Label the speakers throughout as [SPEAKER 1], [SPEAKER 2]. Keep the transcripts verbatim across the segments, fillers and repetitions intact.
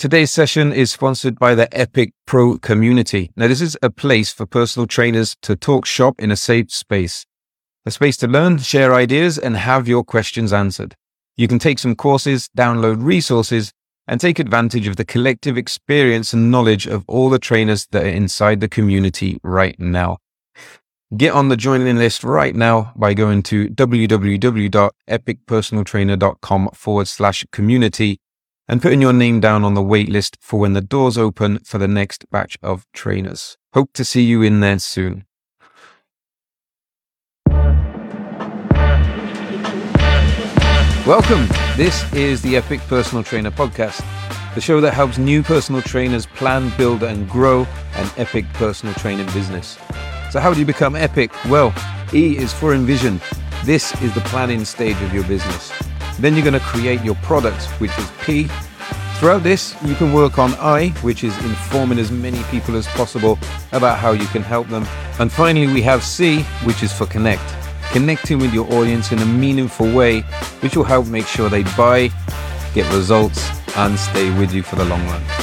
[SPEAKER 1] Today's session is sponsored by the Epic Pro community. Now, this is a place for personal trainers to talk shop in a safe space. A space to learn, share ideas, and have your questions answered. You can take some courses, download resources, and take advantage of the collective experience and knowledge of all the trainers that are inside the community right now. Get on the joining list right now by going to www.epicpersonaltrainer.com forward slash community and putting your name down on the wait list for when the doors open for the next batch of trainers. Hope to see you in there soon. Welcome. This is the Epic Personal Trainer Podcast, the show that helps new personal trainers plan, build, and grow an epic personal training business. So how do you become epic? Well, E is for envision. This is the planning stage of your business. Then you're going to create your product, which is P. Throughout this, you can work on I, which is informing as many people as possible about how you can help them. And finally, we have C, which is for connect. Connecting with your audience in a meaningful way, which will help make sure they buy, get results, and stay with you for the long run.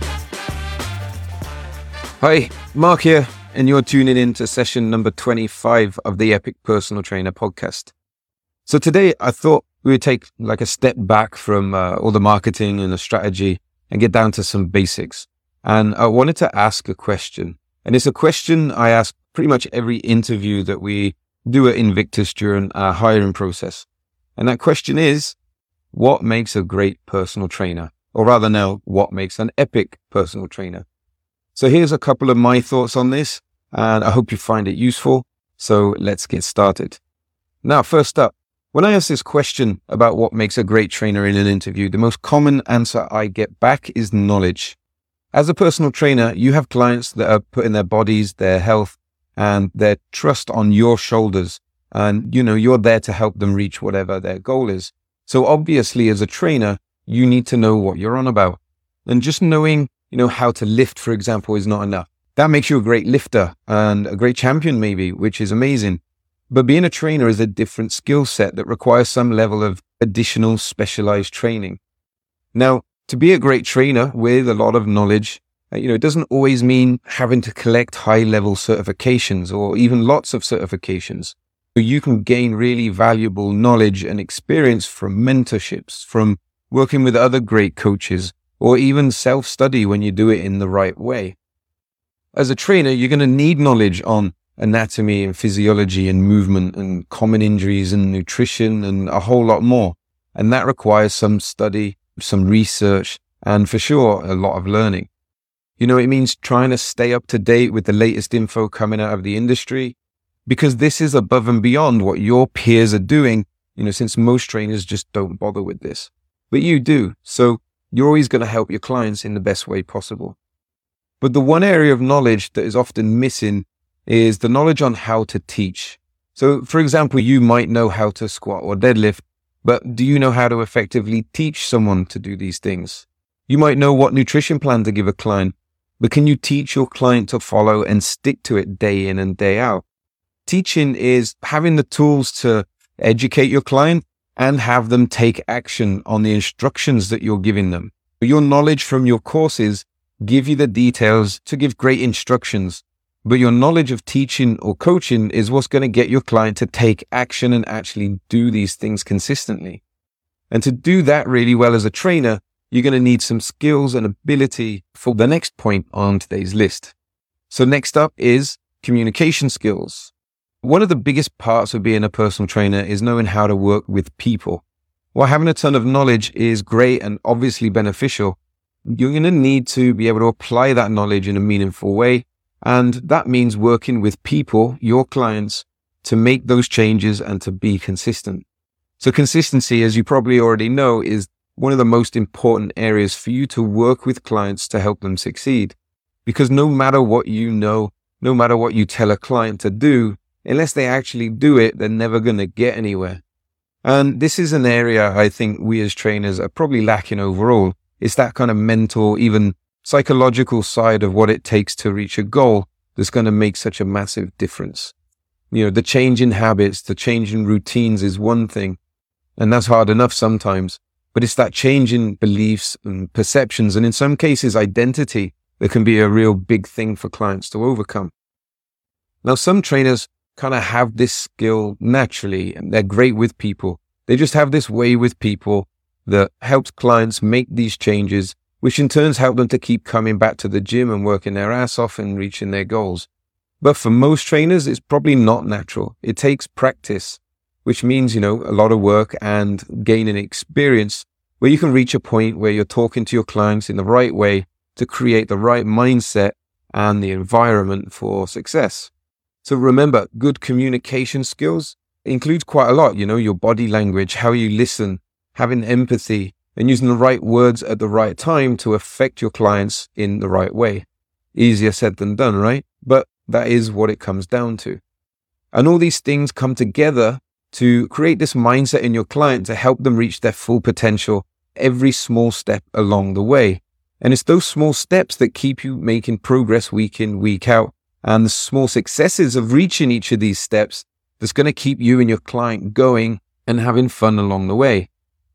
[SPEAKER 1] Hi, Mark here, and you're tuning in to session number twenty-five of the Epic Personal Trainer Podcast. So today, I thought we would take like a step back from uh, all the marketing and the strategy and get down to some basics. And I wanted to ask a question. And it's a question I ask pretty much every interview that we do at Invictus during our hiring process. And that question is, what makes a great personal trainer? Or rather now, what makes an epic personal trainer? So here's a couple of my thoughts on this, and I hope you find it useful. So let's get started. Now, first up, when I ask this question about what makes a great trainer in an interview, the most common answer I get back is knowledge. As a personal trainer, you have clients that are putting their bodies, their health, and their trust on your shoulders. And, you know, you're there to help them reach whatever their goal is. So obviously, as a trainer, you need to know what you're on about. And just knowing, you know, how to lift, for example, is not enough. That makes you a great lifter and a great champion, maybe, which is amazing. But being a trainer is a different skill set that requires some level of additional specialized training. Now, to be a great trainer with a lot of knowledge, you know, it doesn't always mean having to collect high-level certifications or even lots of certifications. You can gain really valuable knowledge and experience from mentorships, from working with other great coaches, or even self-study when you do it in the right way. As a trainer, you're going to need knowledge on anatomy and physiology and movement and common injuries and nutrition and a whole lot more. And that requires some study, some research, and for sure, a lot of learning. You know, it means trying to stay up to date with the latest info coming out of the industry, because this is above and beyond what your peers are doing, you know, since most trainers just don't bother with this. But you do. So you're always going to help your clients in the best way possible. But the one area of knowledge that is often missing is the knowledge on how to teach. So, for example, you might know how to squat or deadlift, but do you know how to effectively teach someone to do these things? You might know what nutrition plan to give a client, but can you teach your client to follow and stick to it day in and day out? Teaching is having the tools to educate your client and have them take action on the instructions that you're giving them. Your knowledge from your courses give you the details to give great instructions, but your knowledge of teaching or coaching is what's going to get your client to take action and actually do these things consistently. And to do that really well as a trainer, you're going to need some skills and ability for the next point on today's list. So next up is communication skills. One of the biggest parts of being a personal trainer is knowing how to work with people. While having a ton of knowledge is great and obviously beneficial, you're going to need to be able to apply that knowledge in a meaningful way. And that means working with people, your clients, to make those changes and to be consistent. So consistency, as you probably already know, is one of the most important areas for you to work with clients to help them succeed. Because no matter what you know, no matter what you tell a client to do, unless they actually do it, they're never going to get anywhere. And this is an area I think we as trainers are probably lacking overall. It's that kind of mental, even psychological side of what it takes to reach a goal that's going to make such a massive difference. You know, the change in habits, the change in routines is one thing, and that's hard enough sometimes. but it's that change in beliefs and perceptions, and in some cases, identity, that can be a real big thing for clients to overcome. Now, some trainers kind of have this skill naturally, and they're great with people. They just have this way with people that helps clients make these changes, which in turn help them to keep coming back to the gym and working their ass off and reaching their goals. But for most trainers, it's probably not natural. It takes practice, which means, you know, a lot of work and gaining experience where you can reach a point where you're talking to your clients in the right way to create the right mindset and the environment for success. So remember, good communication skills includes quite a lot, you know, your body language, how you listen, having empathy, and using the right words at the right time to affect your clients in the right way. Easier said than done, right? But that is what it comes down to. And all these things come together to create this mindset in your client to help them reach their full potential every small step along the way. And it's those small steps that keep you making progress week in, week out. And the small successes of reaching each of these steps that's going to keep you and your client going and having fun along the way.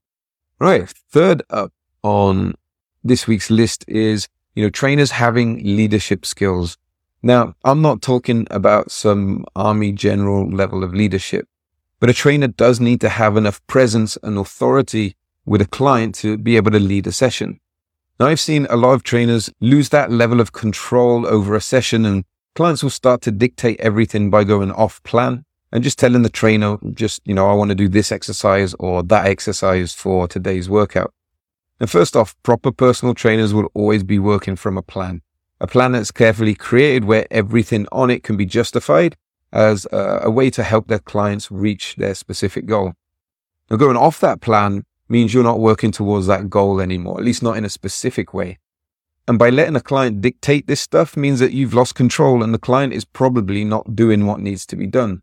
[SPEAKER 1] Right. Third up on this week's list is, you know, trainers having leadership skills. Now, I'm not talking about some army general level of leadership, but a trainer does need to have enough presence and authority with a client to be able to lead a session. Now, I've seen a lot of trainers lose that level of control over a session, and clients will start to dictate everything by going off plan and just telling the trainer, just, you know, I want to do this exercise or that exercise for today's workout. And first off, proper personal trainers will always be working from a plan, a plan that's carefully created where everything on it can be justified as a, a way to help their clients reach their specific goal. Now, going off that plan means you're not working towards that goal anymore, at least not in a specific way. And by letting a client dictate this stuff means that you've lost control and the client is probably not doing what needs to be done.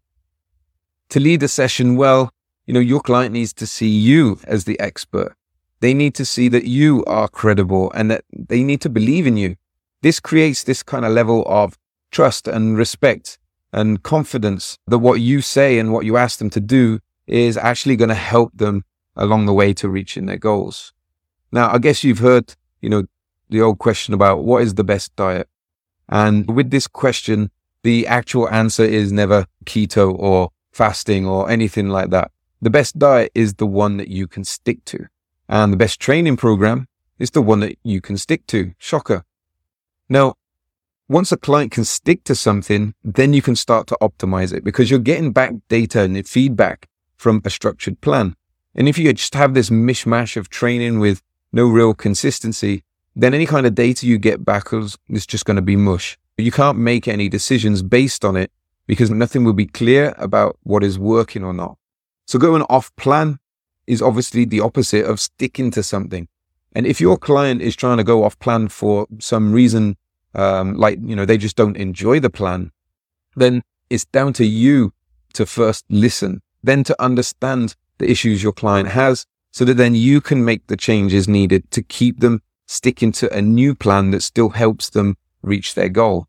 [SPEAKER 1] To lead a session well, you know, your client needs to see you as the expert. They need to see that you are credible and that they need to believe in you. This creates this kind of level of trust and respect and confidence that what you say and what you ask them to do is actually going to help them along the way to reaching their goals. Now, I guess you've heard, you know, the old question about what is the best diet? And with this question, the actual answer is never keto or fasting or anything like that. The best diet is the one that you can stick to. And the best training program is the one that you can stick to. Shocker. Now, once a client can stick to something, then you can start to optimize it because you're getting back data and feedback from a structured plan. And if you just have this mishmash of training with no real consistency, then any kind of data you get back is just going to be mush. You can't make any decisions based on it because nothing will be clear about what is working or not. So going off plan is obviously the opposite of sticking to something. And if your client is trying to go off plan for some reason, um, like, you know, they just don't enjoy the plan, then it's down to you to first listen, then to understand the issues your client has so that then you can make the changes needed to keep them sticking to a new plan that still helps them reach their goal.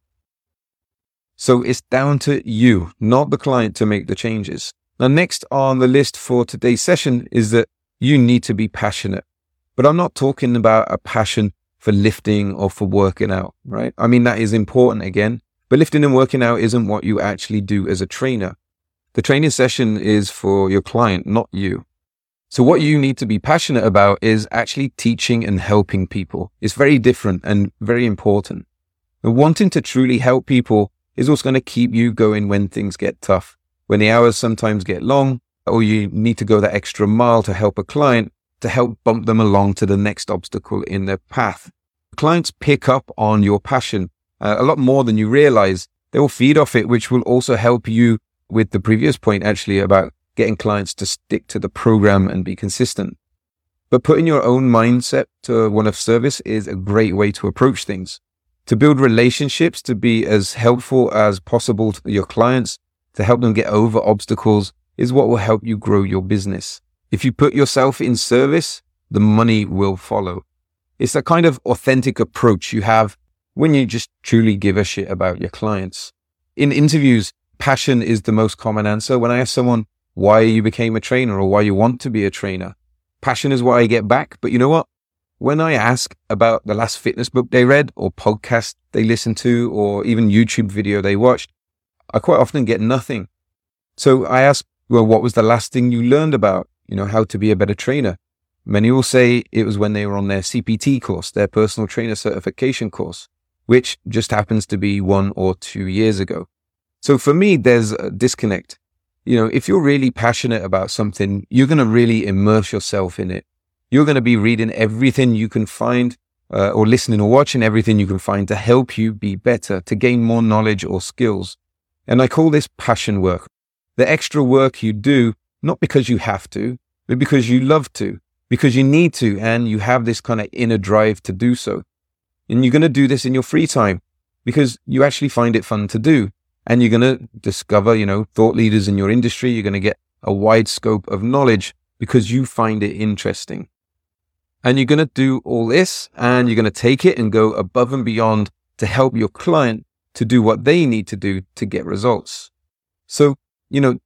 [SPEAKER 1] So it's down to you, not the client, to make the changes. Now, next on the list for today's session is that you need to be passionate. But I'm not talking about a passion for lifting or for working out, right? I mean, that is important again, but lifting and working out isn't what you actually do as a trainer. The training session is for your client, not you. So what you need to be passionate about is actually teaching and helping people. It's very different and very important. And wanting to truly help people is also going to keep you going when things get tough, when the hours sometimes get long, or you need to go that extra mile to help a client to help bump them along to the next obstacle in their path. Clients pick up on your passion uh, a lot more than you realize. They will feed off it, which will also help you with the previous point actually about getting clients to stick to the program and be consistent. But putting your own mindset to one of service is a great way to approach things. To build relationships, to be as helpful as possible to your clients, to help them get over obstacles is what will help you grow your business. If you put yourself in service, the money will follow. It's a kind of authentic approach you have when you just truly give a shit about your clients. In interviews, passion is the most common answer. When I ask someone why you became a trainer or why you want to be a trainer, passion is what I get back. But you know what? When I ask about the last fitness book they read or podcast they listened to or even YouTube video they watched, I quite often get nothing. So I ask, well, what was the last thing you learned about, you know, how to be a better trainer? Many will say it was when they were on their C P T course, their personal trainer certification course, which just happens to be one or two years ago. So for me, there's a disconnect. You know, if you're really passionate about something, you're going to really immerse yourself in it. You're going to be reading everything you can find uh, or listening or watching everything you can find to help you be better, to gain more knowledge or skills. And I call this passion work. The extra work you do, not because you have to, but because you love to, because you need to, and you have this kind of inner drive to do so. And you're going to do this in your free time because you actually find it fun to do. And you're going to discover, you know, thought leaders in your industry. You're going to get a wide scope of knowledge because you find it interesting. And you're going to do all this and you're going to take it and go above and beyond to help your client to do what they need to do to get results. So, you know,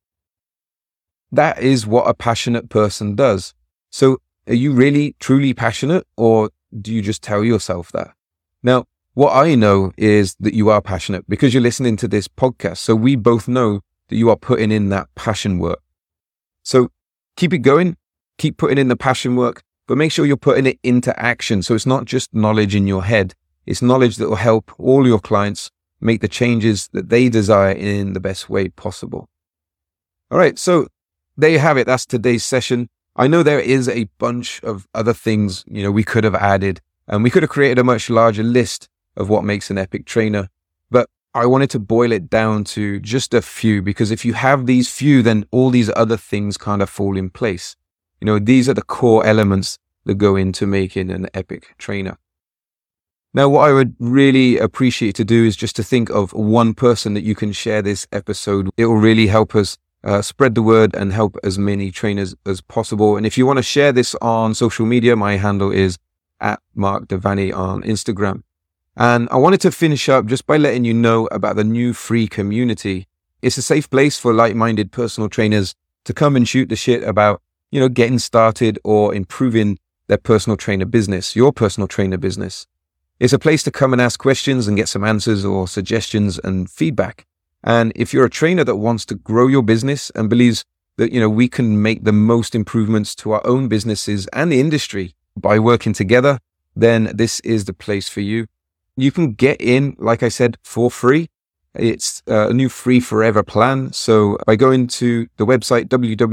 [SPEAKER 1] that is what a passionate person does. So are you really truly passionate, or do you just tell yourself that? Now, what I know is that you are passionate because you're listening to this podcast. So we both know that you are putting in that passion work. So keep it going, keep putting in the passion work, but make sure you're putting it into action. So it's not just knowledge in your head. It's knowledge that will help all your clients make the changes that they desire in the best way possible. All right. So there you have it. That's today's session. I know there is a bunch of other things, you know, we could have added, and we could have created a much larger list of what makes an epic trainer. But I wanted to boil it down to just a few, because if you have these few, then all these other things kind of fall in place. You know, these are the core elements that go into making an epic trainer. Now, what I would really appreciate to do is just to think of one person that you can share this episode. It will really help us uh, spread the word and help as many trainers as possible. And if you want to share this on social media, my handle is at Mark Devaney on Instagram. And I wanted to finish up just by letting you know about the new free community. It's a safe place for like-minded personal trainers to come and shoot the shit about, you know, getting started or improving their personal trainer business, your personal trainer business. It's a place to come and ask questions and get some answers or suggestions and feedback. And if you're a trainer that wants to grow your business and believes that, you know, we can make the most improvements to our own businesses and the industry by working together, then this is the place for you. You can get in, like I said, for free. It's a new free forever plan. So by going to the website,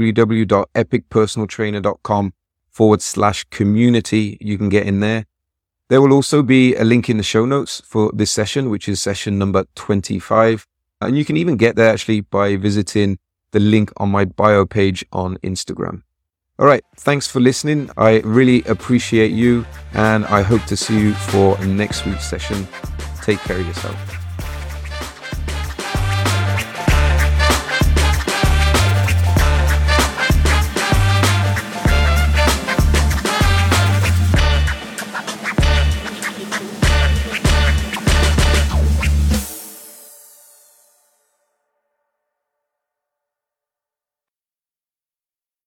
[SPEAKER 1] www.epicpersonaltrainer.com forward slash community, you can get in there. There will also be a link in the show notes for this session, which is session number twenty-five. And you can even get there actually by visiting the link on my bio page on Instagram. All right. Thanks for listening. I really appreciate you, and I hope to see you for next week's session. Take care of yourself.